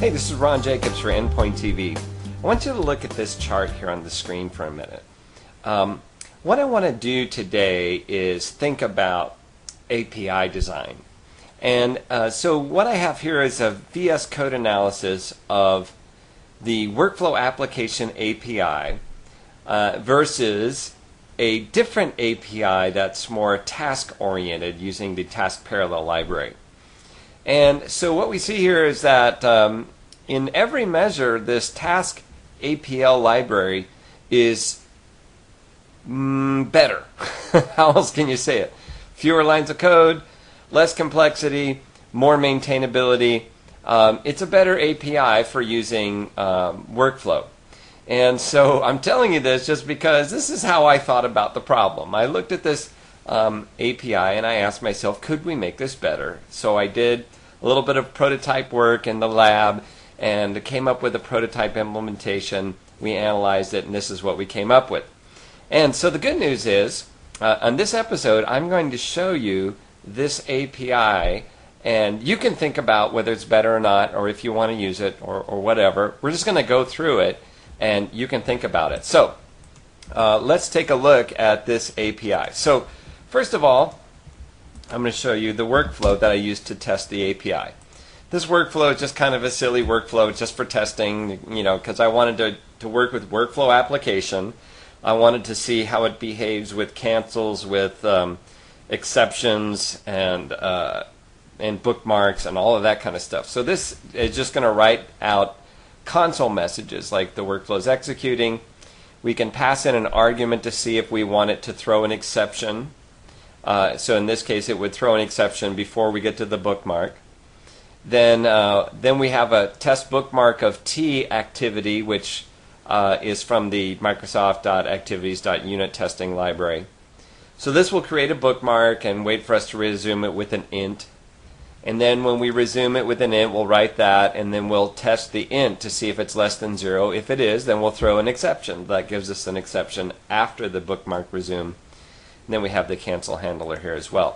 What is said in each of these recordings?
Hey, this is Ron Jacobs for Endpoint TV. I want you to look at this chart here on the screen for a minute. What I want to do today is think about API design. And so what I have here is a VS Code analysis of the workflow application API versus a different API that's more task-oriented using the task parallel library. And so what we see here is that in every measure, this task APL library is better. How else can you say it? Fewer lines of code, less complexity, more maintainability. It's a better API for using workflow. And so I'm telling you this just because this is how I thought about the problem. I looked at this API and I asked myself, could we make this better? So I did a little bit of prototype work in the lab and came up with a prototype implementation. We analyzed it and this is what we came up with. And so the good news is, on this episode, I'm going to show you this API and you can think about whether it's better or not, or if you want to use it or whatever. We're just going to go through it and you can think about it. So let's take a look at this API. So first of all, I'm going to show you the workflow that I used to test the API. This workflow is just kind of a silly workflow just for testing, because I wanted to work with workflow application. I wanted to see how it behaves with cancels, with exceptions, and bookmarks, and all of that kind of stuff. So this is just going to write out console messages like the workflow is executing. We can pass in an argument to see if we want it to throw an exception. So in this case, it would throw an exception before we get to the bookmark. Then we have a test bookmark of T activity, which is from the Microsoft.activities.unit testing library. So this will create a bookmark and wait for us to resume it with an int. And then when we resume it with an int, we'll write that, and then we'll test the int to see if it's less than 0. If it is, then we'll throw an exception. That gives us an exception after the bookmark resume. And then we have the cancel handler here as well.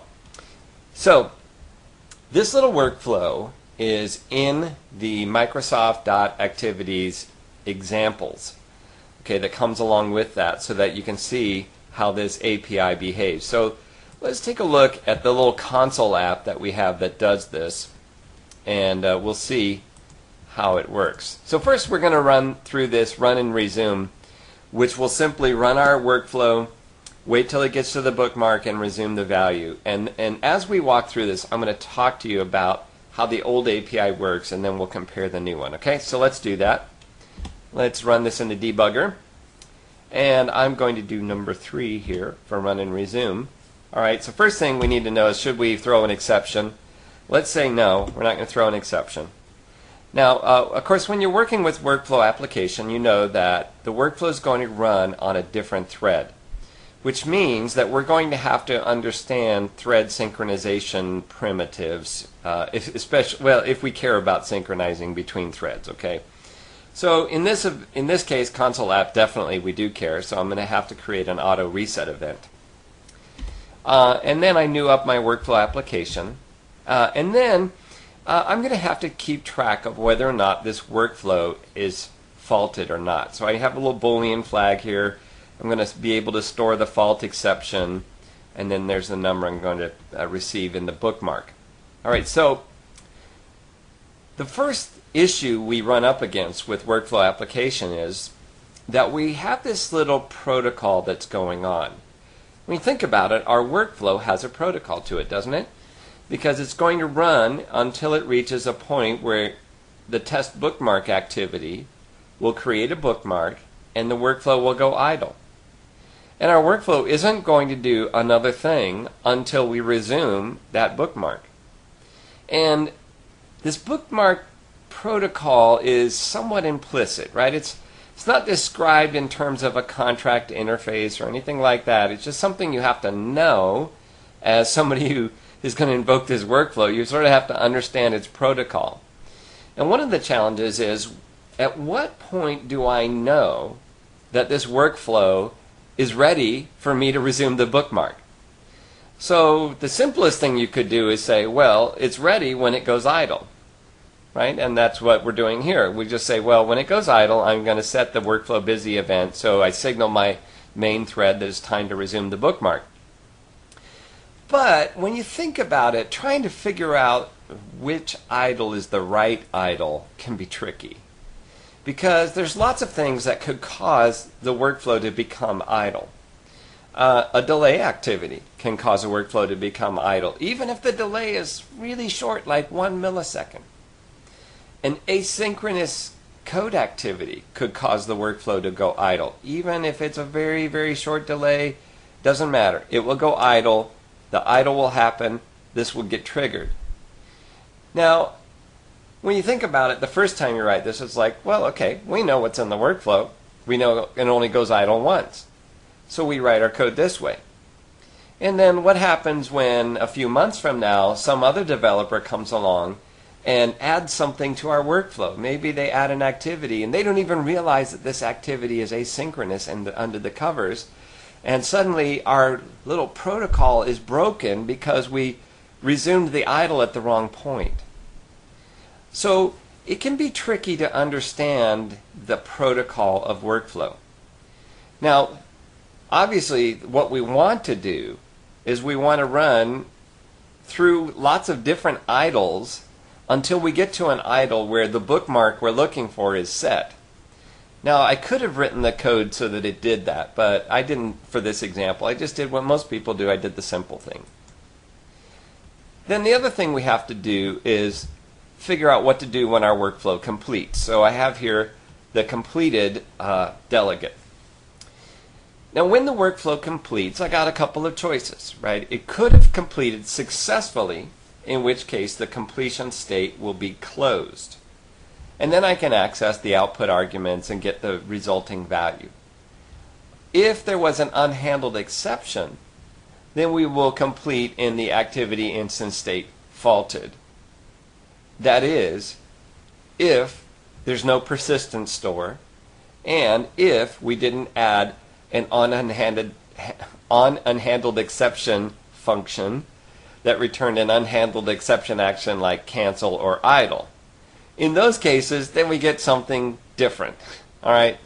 So this little workflow is in the Microsoft.activities examples, that comes along with that so that you can see how this API behaves. So let's take a look at the little console app that we have that does this, and we'll see how it works. So first we're going to run through this run and resume, which will simply run our workflow, wait till it gets to the bookmark, and resume the value. And as we walk through this, I'm going to talk to you about how the old API works, and then we'll compare the new one. Okay, so let's do that. Let's run this in the debugger. And I'm going to do number 3 here for run and resume. All right, so first thing we need to know is, should we throw an exception? Let's say no, we're not going to throw an exception. Now, of course, when you're working with workflow application, you know that the workflow is going to run on a different thread, which means that we're going to have to understand thread synchronization primitives, if we care about synchronizing between threads. Okay, so in this case, console app, definitely we do care. So I'm going to have to create an auto reset event, and then I new up my workflow application, and then I'm going to have to keep track of whether or not this workflow is faulted or not. So I have a little Boolean flag here. I'm going to be able to store the fault exception, and then there's the number I'm going to receive in the bookmark. All right, so the first issue we run up against with workflow application is that we have this little protocol that's going on. When you think about it, our workflow has a protocol to it, doesn't it? Because it's going to run until it reaches a point where the test bookmark activity will create a bookmark and the workflow will go idle. And our workflow isn't going to do another thing until we resume that bookmark. And this bookmark protocol is somewhat implicit, right? It's not described in terms of a contract interface or anything like that. It's just something you have to know as somebody who is going to invoke this workflow. You sort of have to understand its protocol. And one of the challenges is, at what point do I know that this workflow is ready for me to resume the bookmark? So the simplest thing you could do is say, well, it's ready when it goes idle. right? And that's what we're doing here. We just say, well, when it goes idle, I'm going to set the workflow busy event, so I signal my main thread that it's time to resume the bookmark. But when you think about it, trying to figure out which idle is the right idle can be tricky, because there's lots of things that could cause the workflow to become idle. A delay activity can cause a workflow to become idle, even if the delay is really short, like 1 millisecond. An asynchronous code activity could cause the workflow to go idle. Even if it's a very, very short delay, doesn't matter. It will go idle. The idle will happen. This will get triggered. Now, when you think about it, the first time you write this, it's like, well, okay, we know what's in the workflow. We know it only goes idle once. So we write our code this way. And then what happens when a few months from now some other developer comes along and adds something to our workflow? Maybe they add an activity and they don't even realize that this activity is asynchronous and under the covers. And suddenly our little protocol is broken because we resumed the idle at the wrong point. So it can be tricky to understand the protocol of workflow. Now, obviously, what we want to do is we want to run through lots of different idles until we get to an idle where the bookmark we're looking for is set. Now, I could have written the code so that it did that, but I didn't for this example. I just did what most people do. I did the simple thing. Then the other thing we have to do is figure out what to do when our workflow completes. So I have here the completed delegate. Now, when the workflow completes, I got a couple of choices, right? It could have completed successfully, in which case the completion state will be closed. And then I can access the output arguments and get the resulting value. If there was an unhandled exception, then we will complete in the activity instance state faulted. That is, if there's no persistent store, and if we didn't add an unhandled exception function that returned an unhandled exception action like cancel or idle. In those cases, then we get something different. All right?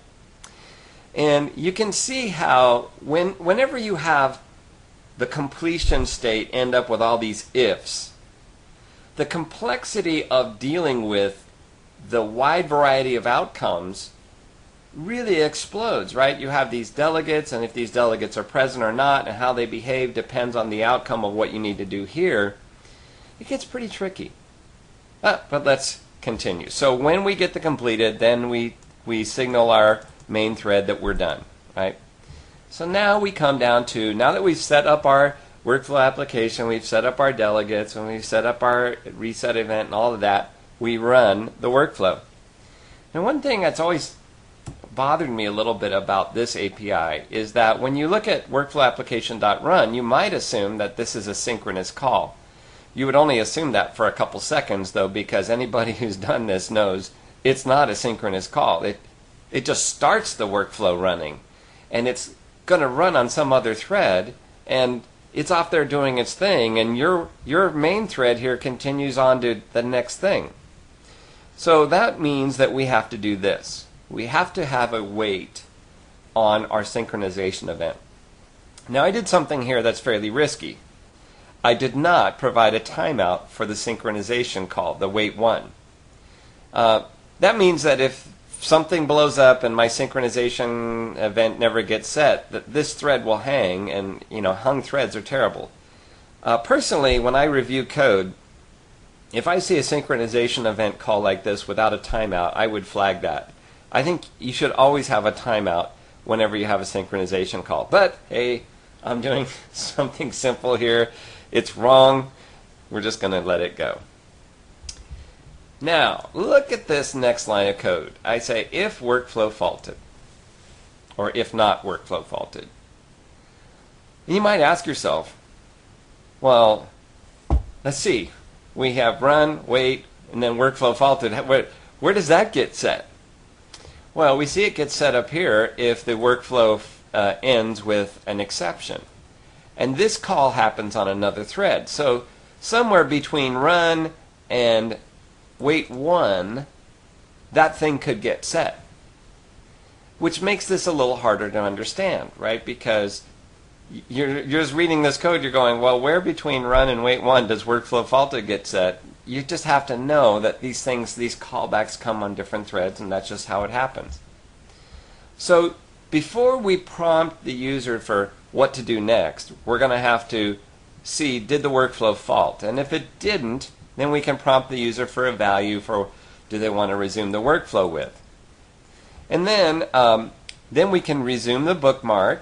And you can see how whenever you have the completion state end up with all these ifs, the complexity of dealing with the wide variety of outcomes really explodes, right? You have these delegates, and if these delegates are present or not, and how they behave depends on the outcome of what you need to do here. It gets pretty tricky. But let's continue. So when we get the completed, then we signal our main thread that we're done, right? So now we come down to, now that we've set up our workflow application, we've set up our delegates, and we've set up our reset event and all of that, we run the workflow. And one thing that's always bothered me a little bit about this API is that when you look at workflow application.run, you might assume that this is a synchronous call. You would only assume that for a couple seconds, though, because anybody who's done this knows it's not a synchronous call. It just starts the workflow running, and it's going to run on some other thread, and it's off there doing its thing, and your main thread here continues on to the next thing. So that means that we have to do this. We have to have a wait on our synchronization event. Now, I did something here that's fairly risky. I did not provide a timeout for the synchronization call, the wait one. That means that if something blows up and my synchronization event never gets set, that this thread will hang, and hung threads are terrible. Personally, when I review code, if I see a synchronization event call like this without a timeout, I would flag that. I think you should always have a timeout whenever you have a synchronization call. But, hey, I'm doing something simple here. It's wrong. We're just going to let it go. Now, look at this next line of code. I say if workflow faulted, or if not workflow faulted. And you might ask yourself, well, let's see. We have run, wait, and then workflow faulted. Where does that get set? Well, we see it gets set up here if the workflow ends with an exception. And this call happens on another thread. So somewhere between run and wait 1, that thing could get set. Which makes this a little harder to understand, right? Because you're just reading this code, you're going, well, where between run and wait 1 does workflow faulted get set? You just have to know that these callbacks come on different threads, and that's just how it happens. So before we prompt the user for what to do next, we're going to have to see, did the workflow fault? And if it didn't, then we can prompt the user for a value for do they want to resume the workflow with. And then we can resume the bookmark.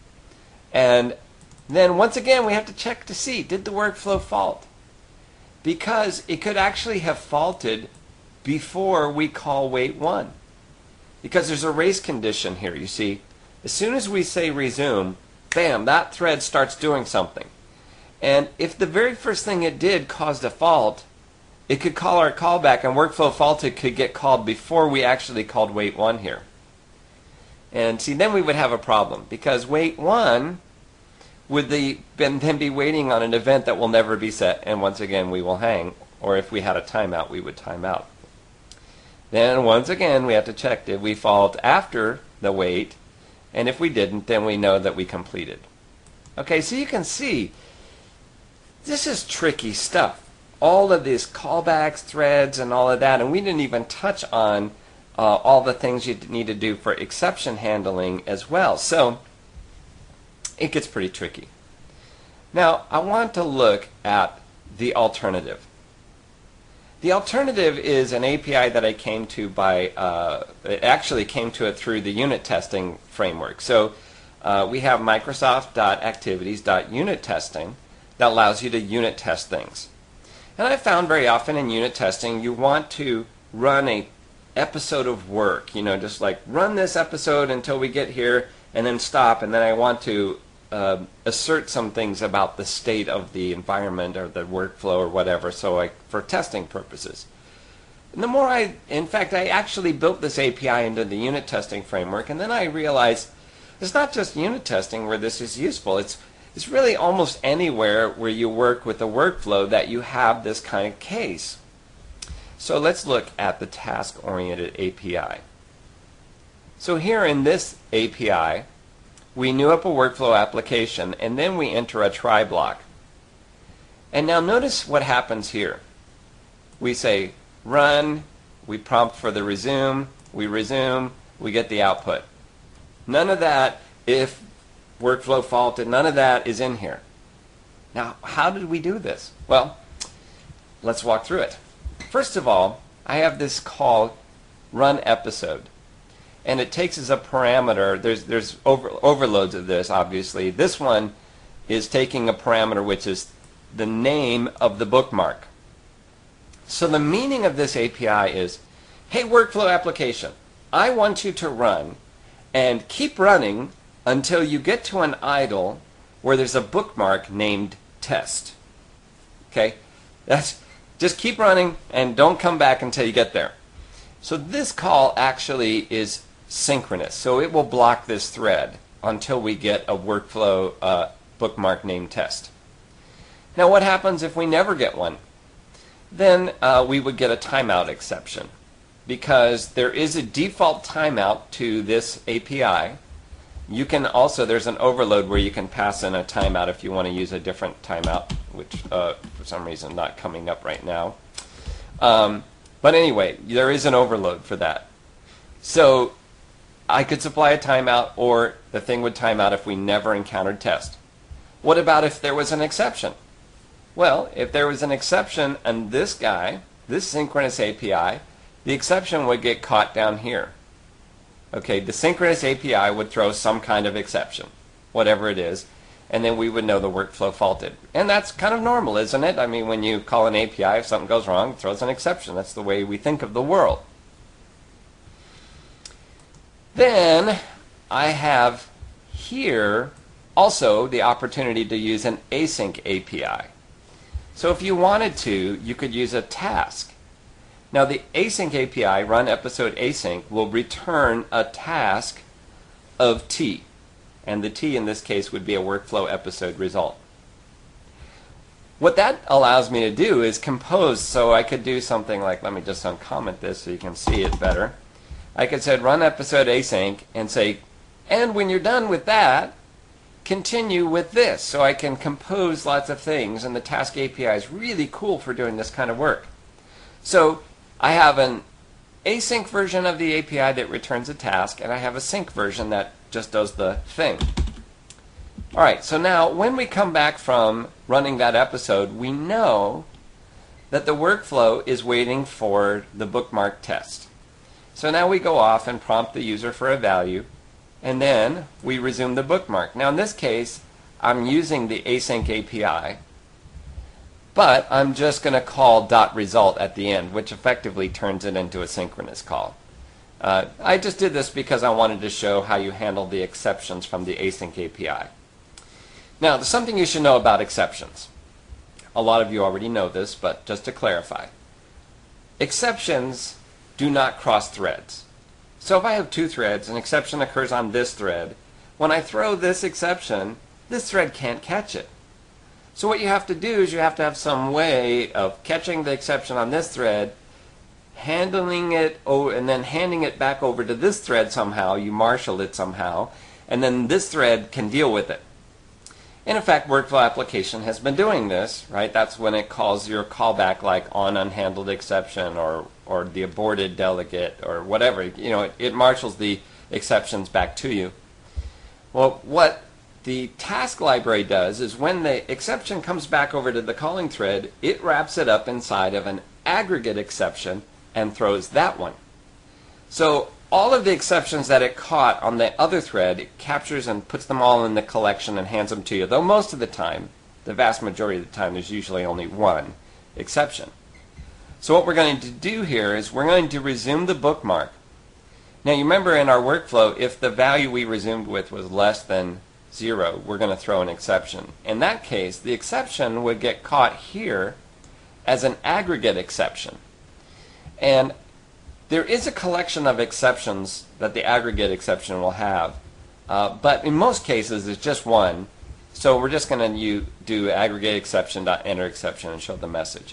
And then once again, we have to check to see, did the workflow fault? Because it could actually have faulted before we call wait 1. Because there's a race condition here, you see. As soon as we say resume, bam, that thread starts doing something. And if the very first thing it did caused a fault, it could call our callback, and workflow faulted could get called before we actually called wait 1 here. And see, then we would have a problem, because wait 1 would then be waiting on an event that will never be set, and once again we will hang, or if we had a timeout, we would time out. Then once again we have to check, did we fault after the wait, and if we didn't, then we know that we completed. Okay, so you can see, this is tricky stuff. All of these callbacks, threads, and all of that, and we didn't even touch on all the things you need to do for exception handling as well. So it gets pretty tricky. Now, I want to look at the alternative. The alternative is an API that I came to it actually came to it through the unit testing framework. So we have Microsoft.activities.unit testing that allows you to unit test things. And I found very often in unit testing, you want to run a episode of work, just like run this episode until we get here and then stop, and then I want to assert some things about the state of the environment or the workflow or whatever, so for testing purposes. And the more in fact, I actually built this API into the unit testing framework, and then I realized it's not just unit testing where this is useful. It's really almost anywhere where you work with a workflow that you have this kind of case. So let's look at the task-oriented API. So here in this API, we new up a workflow application, and then we enter a try block. And now notice what happens here. We say run, we prompt for the resume, we get the output. None of that, if workflow faulted, none of that is in here. Now, how did we do this? Well, let's walk through it. First of all, I have this call run episode, and it takes as a parameter, there's overloads of this, obviously. This one is taking a parameter which is the name of the bookmark. So the meaning of this API is, hey, workflow application, I want you to run and keep running until you get to an idle where there's a bookmark named test. Okay? Just keep running and don't come back until you get there. So this call actually is synchronous. So it will block this thread until we get a workflow bookmark named test. Now what happens if we never get one? Then we would get a timeout exception, because there is a default timeout to this API. You can also, there's an overload where you can pass in a timeout if you want to use a different timeout, which for some reason not coming up right now. But anyway, there is an overload for that. So I could supply a timeout, or the thing would time out if we never encountered test. What about if there was an exception? Well, if there was an exception and this guy, this synchronous API, the exception would get caught down here. Okay, the synchronous API would throw some kind of exception, whatever it is, and then we would know the workflow faulted. And that's kind of normal, isn't it? I mean, when you call an API, if something goes wrong, it throws an exception. That's the way we think of the world. Then I have here also the opportunity to use an async API. So if you wanted to, you could use a task. Now the async API, run episode async, will return a task of T. And the T in this case would be a workflow episode result. what that allows me to do is compose. So I could do something like, let me just uncomment this so you can see it better. I could say run episode async and say, and when you're done with that, continue with this. So I can compose lots of things, and the Task API is really cool for doing this kind of work. So I have an async version of the API that returns a task, and I have a sync version that just does the thing. All right, so now when we come back from running that episode, we know that the workflow is waiting for the bookmark test. So now we go off and prompt the user for a value, and then we resume the bookmark. Now in this case, I'm using the async API, but I'm just going to call .result at the end, which effectively turns it into a synchronous call. I just did this because I wanted to show how you handle the exceptions from the async API. Now, there's something you should know about exceptions. A lot of you already know this, but just to clarify. Exceptions do not cross threads. So if I have two threads, an exception occurs on this thread. When I throw this exception, this thread can't catch it. So what you have to do is you have to have some way of catching the exception on this thread, handling it, and then handing it back over to this thread somehow. You marshal it somehow, and then this thread can deal with it. And in fact, Workflow Application has been doing this, right? That's when it calls your callback like on unhandled exception or the aborted delegate or whatever. You know, it marshals the exceptions back to you. Well, what the task library does is when the exception comes back over to the calling thread, it wraps it up inside of an aggregate exception and throws that one. So all of the exceptions that it caught on the other thread, it captures and puts them all in the collection and hands them to you. Though most of the time, the vast majority of the time, there's usually only one exception. So what we're going to do here is we're going to resume the bookmark. Now you remember in our workflow, if the value we resumed with was less than 0, we're going to throw an exception. In that case, the exception would get caught here as an aggregate exception. And there is a collection of exceptions that the aggregate exception will have, but in most cases it's just one. So we're just going to do aggregate exception.enter exception and show the message.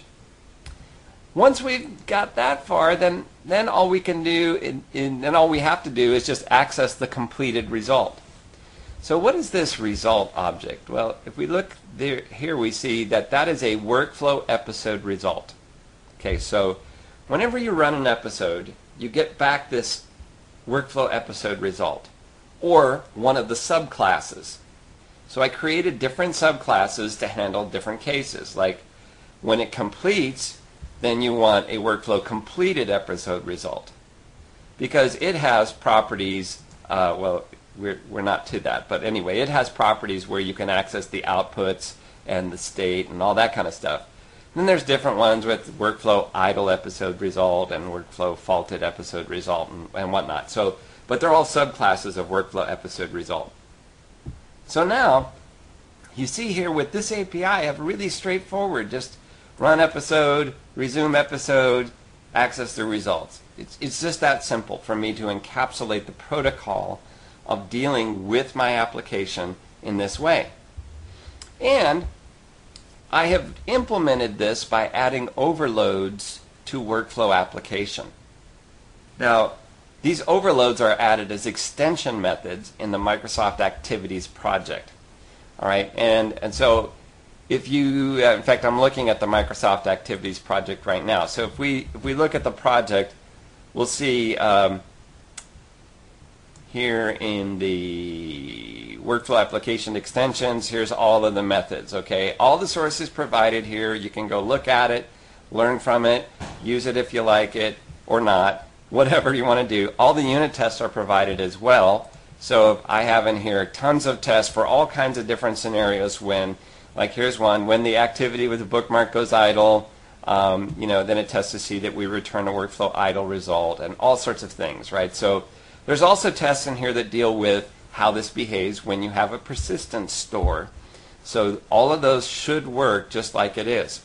Once we've got that far, then all we can do, then all we have to do is just access the completed result. So what is this result object? Well, if we look there, here we see that is a workflow episode result. Okay, so whenever you run an episode, you get back this workflow episode result, or one of the subclasses. So I created different subclasses to handle different cases. Like when it completes, then you want a workflow completed episode result, because it has properties, well, we're not to that, but anyway, it has properties where you can access the outputs and the state and all that kind of stuff. Then there's different ones with workflow idle episode result and workflow faulted episode result and whatnot. So, but they're all subclasses of workflow episode result. So now, you see here with this API, I have really straightforward, just run episode, resume episode, access the results. It's just that simple for me to encapsulate the protocol of dealing with my application in this way. And I have implemented this by adding overloads to workflow application. Now, these overloads are added as extension methods in the Microsoft Activities project. All right, and so if you, in fact, I'm looking at the Microsoft Activities project right now. So if we look at the project, we'll see here in the workflow application extensions, here's all of the methods, okay? All the sources provided here, you can go look at it, learn from it, use it if you like it or not, whatever you want to do. All the unit tests are provided as well. So I have in here tons of tests for all kinds of different scenarios when, like here's one, when the activity with the bookmark goes idle, then it tests to see that we return a workflow idle result and all sorts of things, right? So there's also tests in here that deal with how this behaves when you have a persistence store. So all of those should work just like it is.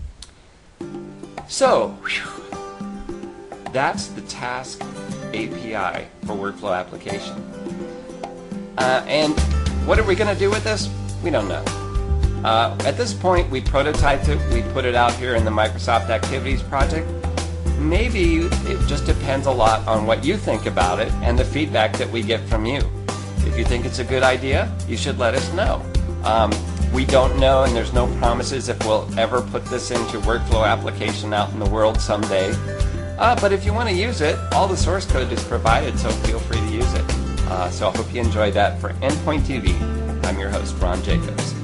So that's the Task API for workflow application. And what are we going to do with this? We don't know. At this point, we prototyped it, we put it out here in the Microsoft Activities project. Maybe it just depends a lot on what you think about it and the feedback that we get from you. If you think it's a good idea, you should let us know. We don't know, and there's no promises if we'll ever put this into workflow application out in the world someday. But if you want to use it, all the source code is provided, so feel free to use it. So I hope you enjoyed that. For Endpoint TV, I'm your host, Ron Jacobs.